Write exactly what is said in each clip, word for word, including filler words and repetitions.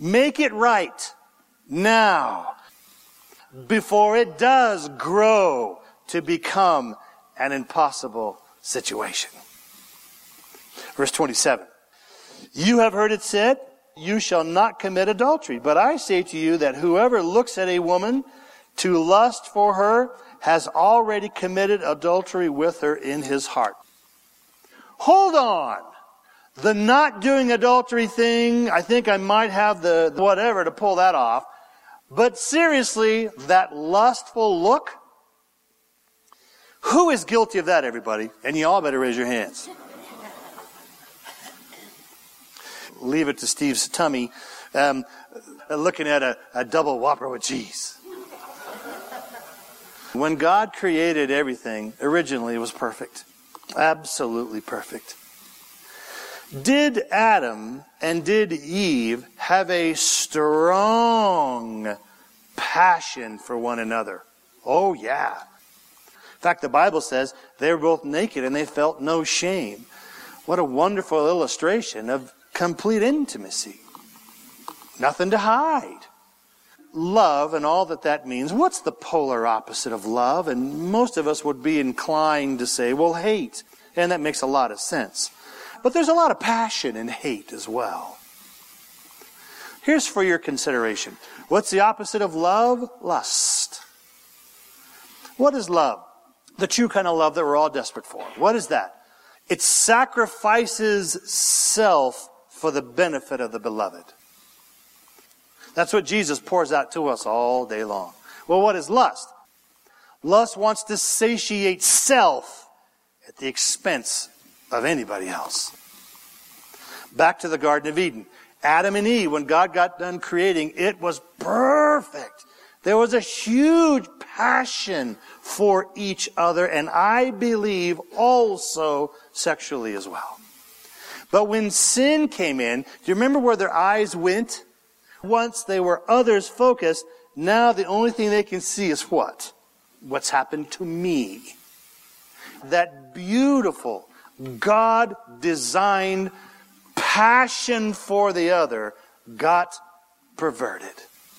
Make it right now before it does grow to become an impossible situation. Verse twenty-seven. You have heard it said, you shall not commit adultery. But I say to you that whoever looks at a woman to lust for her has already committed adultery with her in his heart. Hold on. The not doing adultery thing, I think I might have the whatever to pull that off. But seriously, that lustful look? Who is guilty of that, everybody? And you all better raise your hands. Leave it to Steve's tummy, um, looking at a, a double Whopper with cheese. When God created everything, originally it was perfect. Absolutely perfect. Did Adam and did Eve have a strong passion for one another? Oh, yeah. In fact, the Bible says they were both naked and they felt no shame. What a wonderful illustration of complete intimacy. Nothing to hide. Love and all that that means. What's the polar opposite of love? And most of us would be inclined to say, well, hate. And that makes a lot of sense. But there's a lot of passion in hate as well. Here's for your consideration. What's the opposite of love? Lust. What is love? The true kind of love that we're all desperate for. What is that? It sacrifices self for the benefit of the beloved. That's what Jesus pours out to us all day long. Well, what is lust? Lust wants to satiate self at the expense of anybody else. Back to the Garden of Eden. Adam and Eve, when God got done creating, it was perfect. There was a huge passion for each other, and I believe also sexually as well. But when sin came in, do you remember where their eyes went? Once they were others focused, now the only thing they can see is what? What's happened to me. That beautiful, God-designed passion for the other got perverted.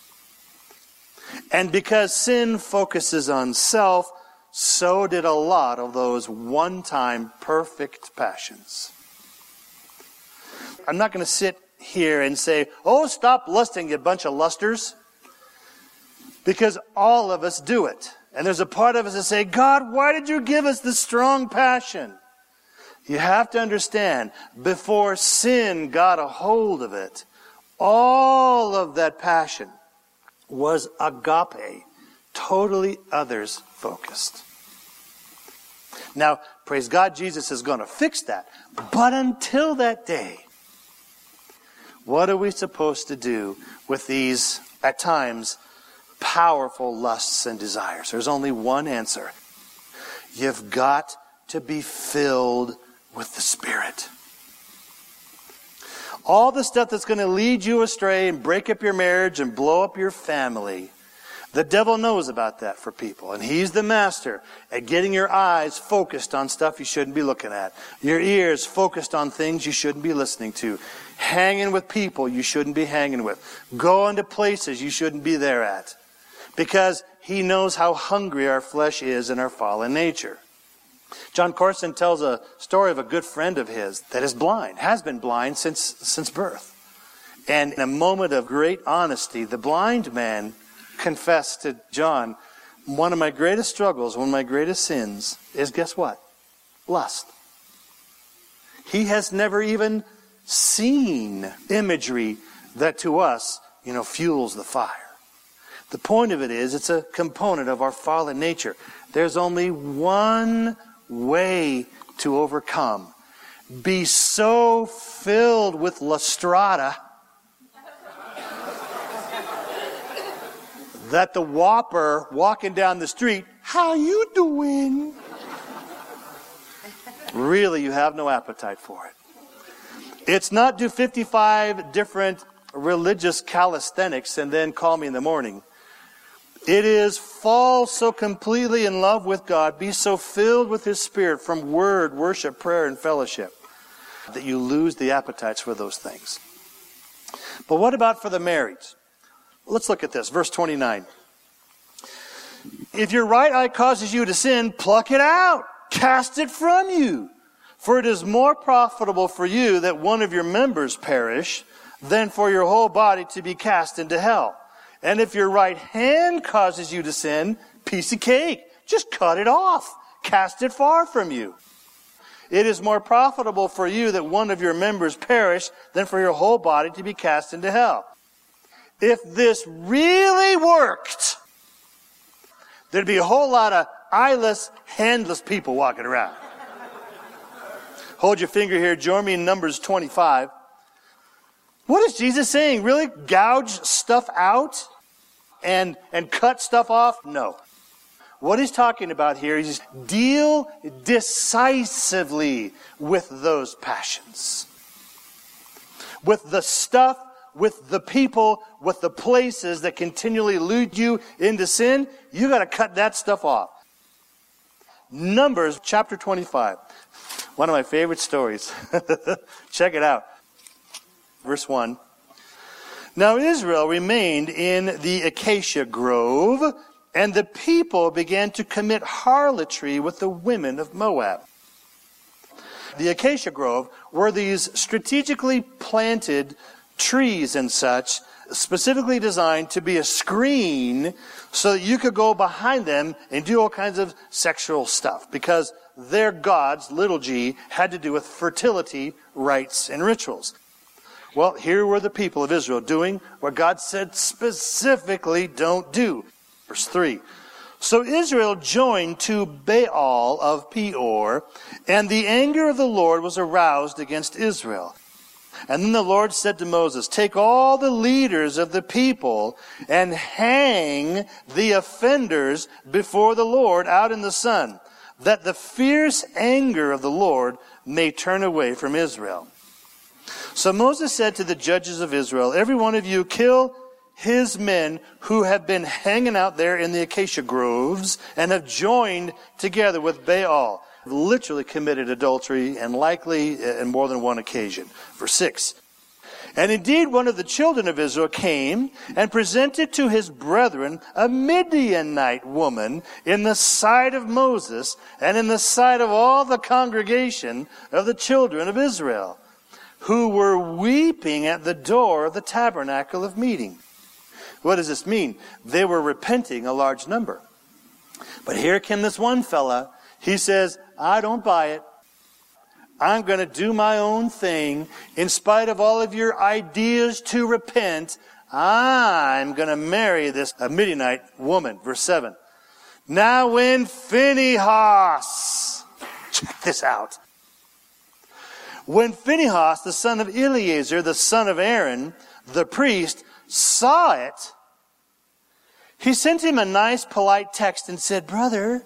And because sin focuses on self, so did a lot of those one-time perfect passions. I'm not going to sit here and say, oh, stop lusting, you bunch of lusters. Because all of us do it. And there's a part of us that say, God, why did you give us this strong passion? You have to understand, before sin got a hold of it, all of that passion was agape, totally others focused. Now, praise God, Jesus is going to fix that. But until that day, what are we supposed to do with these, at times, powerful lusts and desires? There's only one answer. You've got to be filled with the Spirit. All the stuff that's going to lead you astray and break up your marriage and blow up your family, the devil knows about that for people. And he's the master at getting your eyes focused on stuff you shouldn't be looking at. Your ears focused on things you shouldn't be listening to. Hanging with people you shouldn't be hanging with. Going to places you shouldn't be there at. Because he knows how hungry our flesh is in our fallen nature. John Corson tells a story of a good friend of his that is blind, has been blind since, since birth. And in a moment of great honesty, the blind man confessed to John, one of my greatest struggles, one of my greatest sins is, guess what? Lust. He has never even seen imagery that to us, you know, fuels the fire. The point of it is, it's a component of our fallen nature. There's only one way to overcome. Be so filled with lustrata that the Whopper walking down the street, how you doing? Really, you have no appetite for it. It's not do fifty-five different religious calisthenics and then call me in the morning. It is fall so completely in love with God, be so filled with His Spirit from word, worship, prayer, and fellowship that you lose the appetites for those things. But what about for the married? Let's look at this. Verse twenty-nine. If your right eye causes you to sin, pluck it out. Cast it from you. For it is more profitable for you that one of your members perish than for your whole body to be cast into hell. And if your right hand causes you to sin, piece of cake. Just cut it off. Cast it far from you. It is more profitable for you that one of your members perish than for your whole body to be cast into hell. If this really worked, there'd be a whole lot of eyeless, handless people walking around. Hold your finger here. Join me in Numbers twenty-five. What is Jesus saying? Really? Gouge stuff out and, and cut stuff off? No. What he's talking about here is deal decisively with those passions. With the stuff, with the people, with the places that continually lead you into sin. You got to cut that stuff off. Numbers chapter twenty-five. One of my favorite stories. Check it out. Verse one. Now Israel remained in the acacia grove, and the people began to commit harlotry with the women of Moab. The acacia grove were these strategically planted trees and such, specifically designed to be a screen so that you could go behind them and do all kinds of sexual stuff, because their gods, little g, had to do with fertility, rites, and rituals. Well, here were the people of Israel doing what God said specifically don't do. Verse three. So Israel joined to Baal of Peor, and the anger of the Lord was aroused against Israel. And then the Lord said to Moses, take all the leaders of the people and hang the offenders before the Lord out in the sun, that the fierce anger of the Lord may turn away from Israel. So Moses said to the judges of Israel, every one of you kill his men who have been hanging out there in the acacia groves and have joined together with Baal, literally committed adultery, and likely in more than one occasion. Verse six. And indeed one of the children of Israel came and presented to his brethren a Midianite woman in the sight of Moses and in the sight of all the congregation of the children of Israel, who were weeping at the door of the tabernacle of meeting. What does this mean? They were repenting, a large number. But here came this one fella. He says, I don't buy it. I'm going to do my own thing. In spite of all of your ideas to repent, I'm going to marry this Midianite woman. Verse seven. Now when Phinehas, check this out. When Phinehas, the son of Eleazar, the son of Aaron, the priest, saw it, he sent him a nice, polite text and said, brother,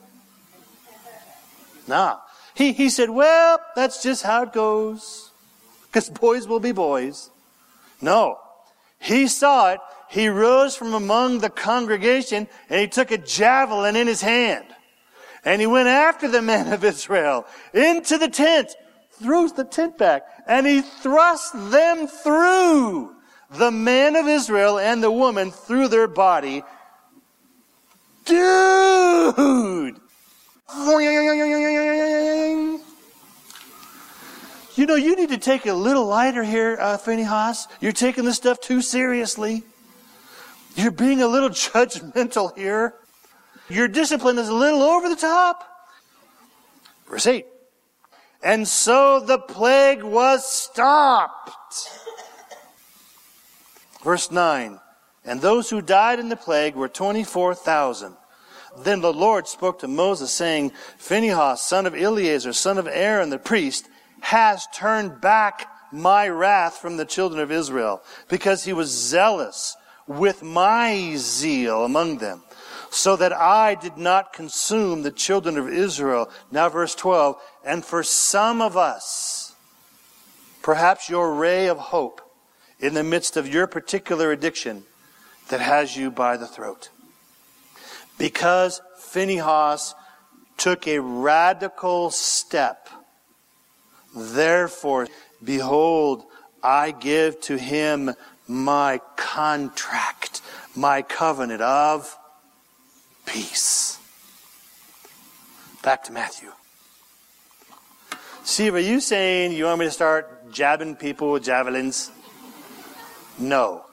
nah. He, he said, well, that's just how it goes, because boys will be boys. No. He saw it. He rose from among the congregation, and he took a javelin in his hand. And he went after the men of Israel into the tent, threw the tent back, and he thrust them through, the man of Israel and the woman, through their body. Dude! You know, you need to take it a little lighter here, uh, Phinehas. You're taking this stuff too seriously. You're being a little judgmental here. Your discipline is a little over the top. Verse eight. And so the plague was stopped. Verse nine. And those who died in the plague were twenty-four thousand. Then the Lord spoke to Moses, saying, Phinehas, son of Eleazar, son of Aaron the priest, has turned back my wrath from the children of Israel, because he was zealous with my zeal among them, so that I did not consume the children of Israel. Now verse twelve, and for some of us, perhaps your ray of hope in the midst of your particular addiction that has you by the throat. Because Phinehas took a radical step, therefore, behold, I give to him my contract, my covenant of peace. Back to Matthew. Steve, are you saying you want me to start jabbing people with javelins? No.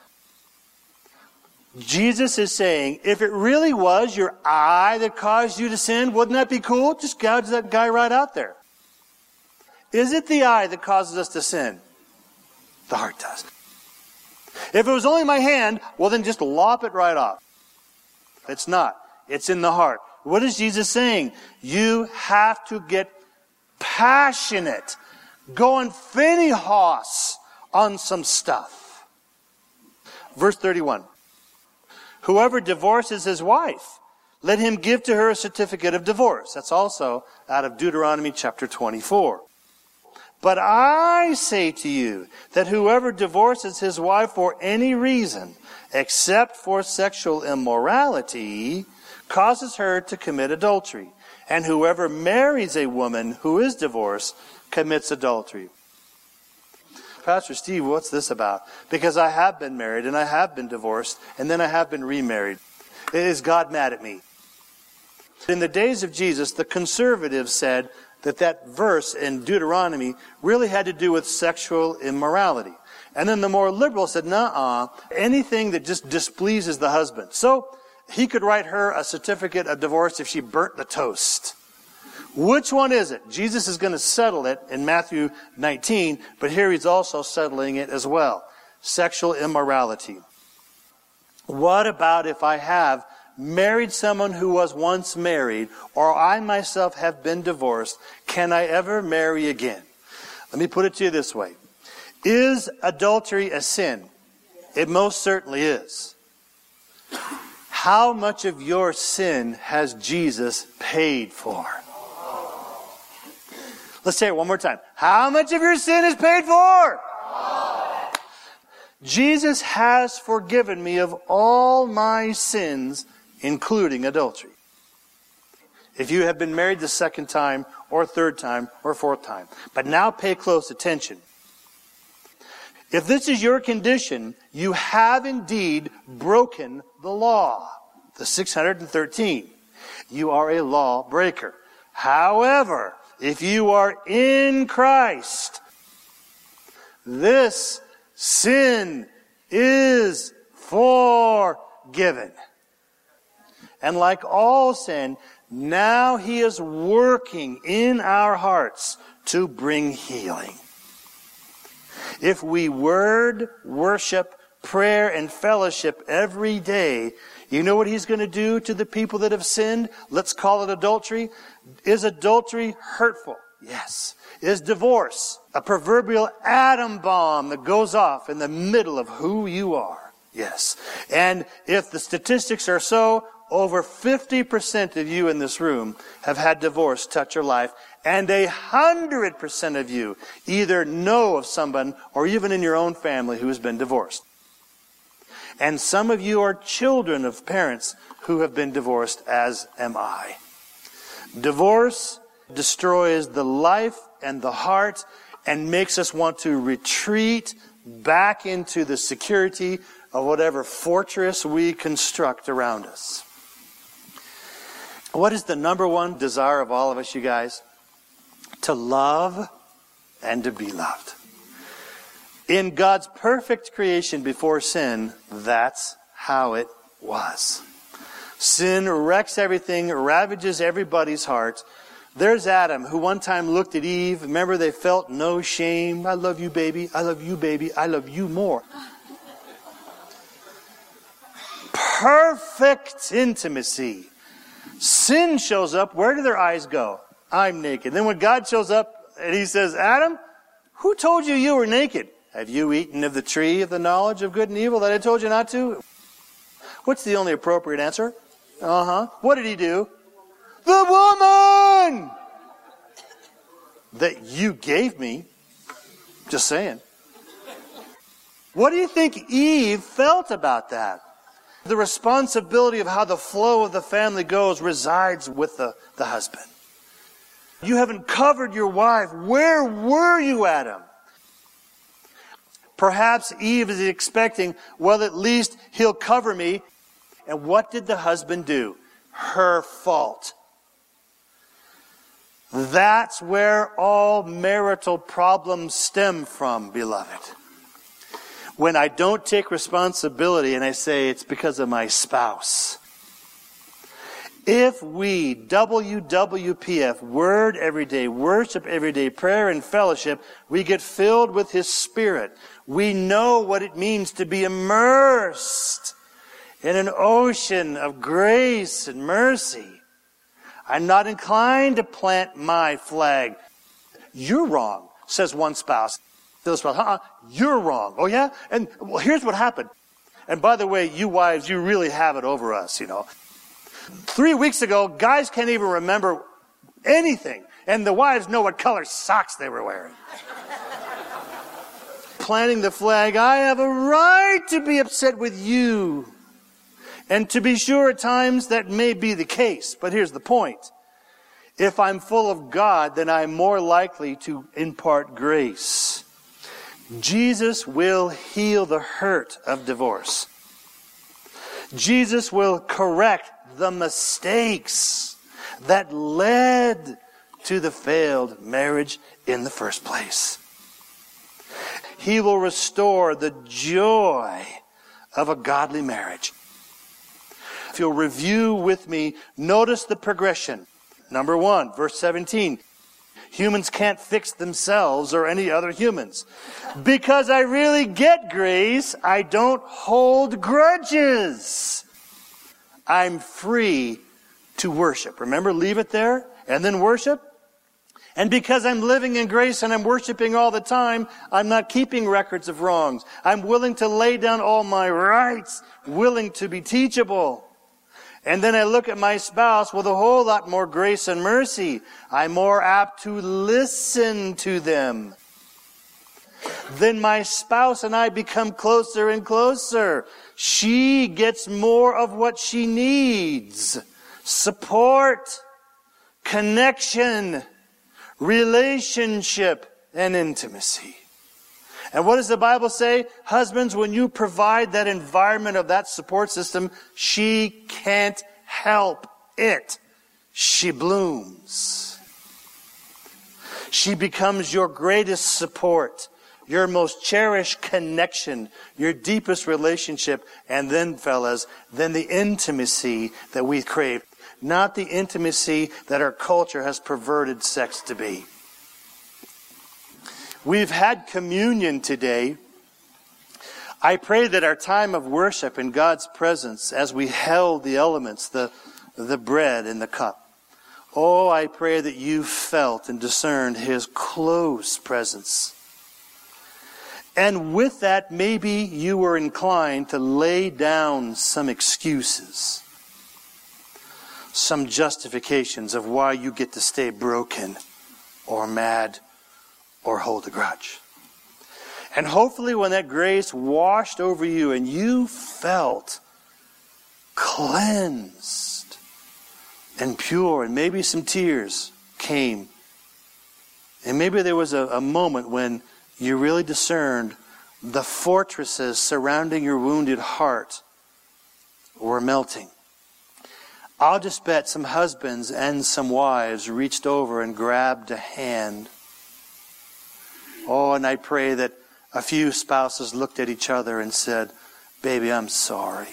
Jesus is saying, if it really was your eye that caused you to sin, wouldn't that be cool? Just gouge that guy right out there. Is it the eye that causes us to sin? The heart does. If it was only my hand, well then just lop it right off. It's not. It's in the heart. What is Jesus saying? You have to get passionate, going Finney Hoss on some stuff. Verse thirty-one. Whoever divorces his wife, let him give to her a certificate of divorce. That's also out of Deuteronomy chapter twenty-four. But I say to you that whoever divorces his wife for any reason, except for sexual immorality, causes her to commit adultery. And whoever marries a woman who is divorced commits adultery. Pastor Steve, what's this about? Because I have been married and I have been divorced and then I have been remarried. Is God mad at me? In the days of Jesus, the conservatives said that that verse in Deuteronomy really had to do with sexual immorality. And then the more liberals said, nuh-uh, anything that just displeases the husband. So he could write her a certificate of divorce if she burnt the toast. Which one is it? Jesus is going to settle it in Matthew nineteen, but here he's also settling it as well. Sexual immorality. What about if I have married someone who was once married, or I myself have been divorced? Can I ever marry again? Let me put it to you this way. Is adultery a sin? It most certainly is. How much of your sin has Jesus paid for? Let's say it one more time. How much of your sin is paid for? Jesus has forgiven me of all my sins, including adultery. If you have been married the second time, or third time, or fourth time. But now pay close attention. If this is your condition, you have indeed broken the law. The six hundred thirteen. You are a law breaker. However, if you are in Christ, this sin is forgiven. And like all sin, now He is working in our hearts to bring healing. If we word, worship, prayer, and fellowship every day, you know what He's going to do to the people that have sinned? Let's call it adultery. Is adultery hurtful? Yes. Is divorce a proverbial atom bomb that goes off in the middle of who you are? Yes. And if the statistics are so, over fifty percent of you in this room have had divorce touch your life, and a hundred percent of you either know of someone or even in your own family who has been divorced. And some of you are children of parents who have been divorced, as am I. Divorce destroys the life and the heart and makes us want to retreat back into the security of whatever fortress we construct around us. What is the number one desire of all of us, you guys? To love and to be loved. In God's perfect creation before sin, that's how it was. Sin wrecks everything, ravages everybody's heart. There's Adam, who one time looked at Eve. Remember, they felt no shame. I love you, baby. I love you, baby. I love you more. Perfect intimacy. Sin shows up. Where do their eyes go? I'm naked. Then when God shows up and He says, Adam, who told you you were naked? Have you eaten of the tree of the knowledge of good and evil that I told you not to? What's the only appropriate answer? Uh-huh. What did He do? The woman that you gave me. Just saying. What do you think Eve felt about that? The responsibility of how the flow of the family goes resides with the, the husband. You haven't covered your wife. Where were you, Adam? Perhaps Eve is expecting, well, at least he'll cover me. And what did the husband do? Her fault. That's where all marital problems stem from, beloved. When I don't take responsibility and I say it's because of my spouse. If we, W W P F, Word Every Day, Worship Every Day, Prayer and Fellowship, we get filled with His Spirit. We know what it means to be immersed in an ocean of grace and mercy. I'm not inclined to plant my flag. You're wrong, says one spouse. The other spouse, uh-uh, you're wrong. Oh yeah? And well, here's what happened. And by the way, you wives, you really have it over us, you know. Three weeks ago, guys can't even remember anything. And the wives know what color socks they were wearing. Planting the flag, I have a right to be upset with you. And to be sure, at times that may be the case. But here's the point. If I'm full of God, then I'm more likely to impart grace. Jesus will heal the hurt of divorce. Jesus will correct the mistakes that led to the failed marriage in the first place. He will restore the joy of a godly marriage. If you'll review with me, notice the progression. Number one, verse seventeen. Humans can't fix themselves or any other humans. Because I really get grace, I don't hold grudges. I'm free to worship. Remember, leave it there and then worship. And because I'm living in grace and I'm worshiping all the time, I'm not keeping records of wrongs. I'm willing to lay down all my rights, willing to be teachable. And then I look at my spouse with a whole lot more grace and mercy. I'm more apt to listen to them. Then my spouse and I become closer and closer. She gets more of what she needs. Support, connection, relationship, and intimacy. And what does the Bible say? Husbands, when you provide that environment of that support system, she can't help it. She blooms. She becomes your greatest support, your most cherished connection, your deepest relationship, and then, fellas, then the intimacy that we crave. Not the intimacy that our culture has perverted sex to be. We've had communion today. I pray that our time of worship in God's presence, as we held the elements, the, the bread and the cup, oh, I pray that you felt and discerned His close presence. And with that, maybe you were inclined to lay down some excuses, some justifications of why you get to stay broken or mad or hold a grudge. And hopefully when that grace washed over you and you felt cleansed and pure, and maybe some tears came, and maybe there was a, a moment when you really discerned the fortresses surrounding your wounded heart were melting. I'll just bet some husbands and some wives reached over and grabbed a hand. Oh, and I pray that a few spouses looked at each other and said, baby, I'm sorry.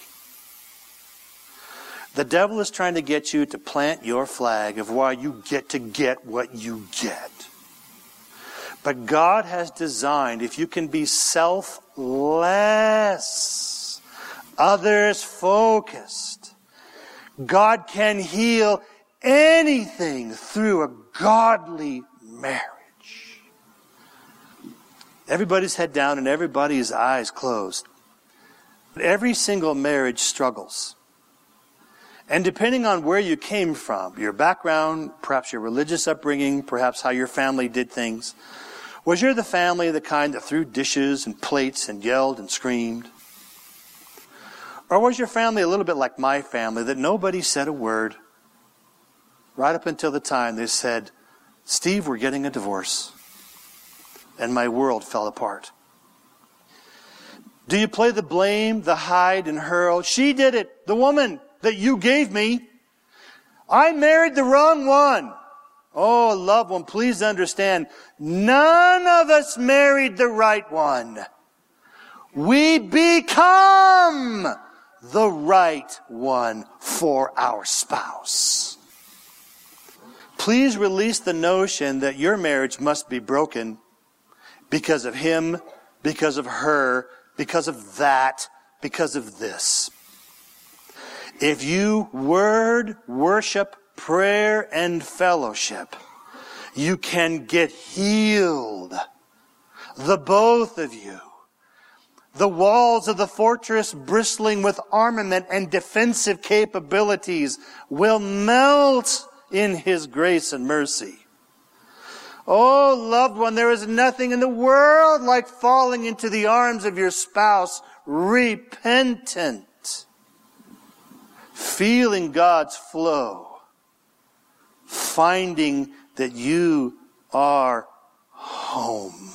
The devil is trying to get you to plant your flag of why you get to get what you get. But God has designed, if you can be selfless, others-focused, God can heal anything through a godly marriage. Everybody's head down and everybody's eyes closed. Every single marriage struggles. And depending on where you came from, your background, perhaps your religious upbringing, perhaps how your family did things, was you the family the kind that threw dishes and plates and yelled and screamed? Or was your family a little bit like my family, that nobody said a word right up until the time they said, Steve, we're getting a divorce. And my world fell apart. Do you play the blame, the hide and hurl? She did it, the woman that you gave me. I married the wrong one. Oh, loved one, please understand, none of us married the right one. We become the right one for our spouse. Please release the notion that your marriage must be broken because of him, because of her, because of that, because of this. If you word, worship, prayer, and fellowship, you can get healed. The both of you. The walls of the fortress bristling with armament and defensive capabilities will melt in His grace and mercy. Oh, loved one, there is nothing in the world like falling into the arms of your spouse, repentant, feeling God's flow, finding that you are home.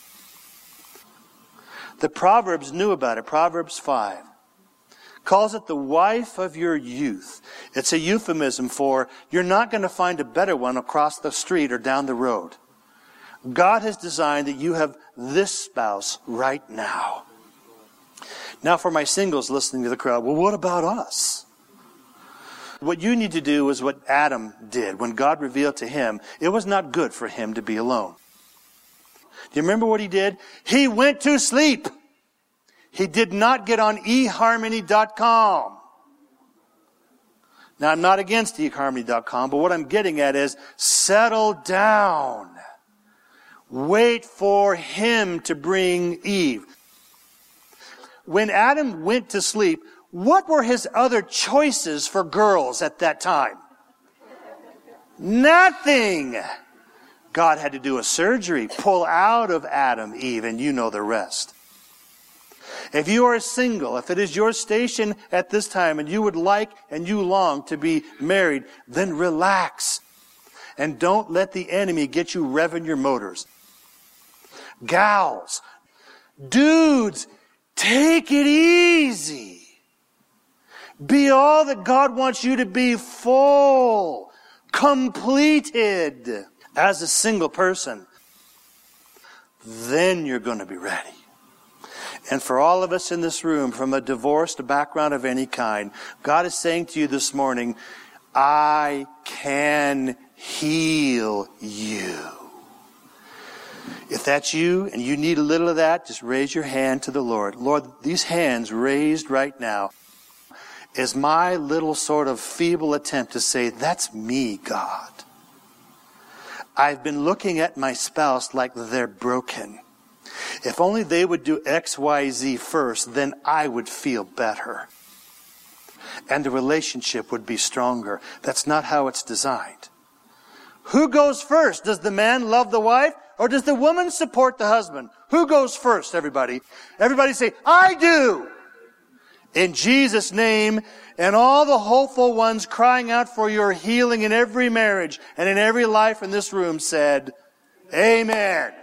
The Proverbs knew about it. Proverbs five calls it the wife of your youth. It's a euphemism for you're not going to find a better one across the street or down the road. God has designed that you have this spouse right now. Now for my singles listening to the crowd, well, what about us? What you need to do is what Adam did when God revealed to him. It was not good for him to be alone. Do you remember what he did? He went to sleep. He did not get on e harmony dot com. Now, I'm not against e harmony dot com, but what I'm getting at is settle down. Wait for him to bring Eve. When Adam went to sleep, what were his other choices for girls at that time? Nothing. God had to do a surgery, pull out of Adam, Eve, and you know the rest. If you are single, if it is your station at this time and you would like and you long to be married, then relax. And don't let the enemy get you revving your motors. Gals, dudes, take it easy. Be all that God wants you to be, full, completed. As a single person, then you're going to be ready. And for all of us in this room, from a divorced background of any kind, God is saying to you this morning, I can heal you. If that's you and you need a little of that, just raise your hand to the Lord. Lord, these hands raised right now is my little sort of feeble attempt to say, that's me, God. I've been looking at my spouse like they're broken. If only they would do X, Y, Z first, then I would feel better. And the relationship would be stronger. That's not how it's designed. Who goes first? Does the man love the wife or does the woman support the husband? Who goes first, everybody? Everybody say, I do. In Jesus' name, and all the hopeful ones crying out for your healing in every marriage and in every life in this room said, Amen.